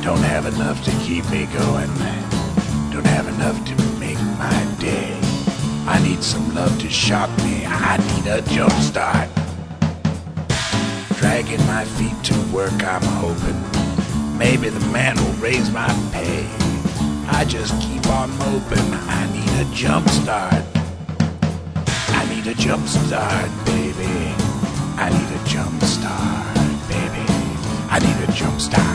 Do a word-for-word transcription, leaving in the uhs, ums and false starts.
Don't have enough to keep me going. Don't have enough to make my day. I need some love to shock me. I need a jump start. Dragging my feet to work, I'm hoping maybe the man will raise my pay. I just keep on moping. I need a jump start. I need a jump start, baby. I need a jump start, baby. I need a jump start.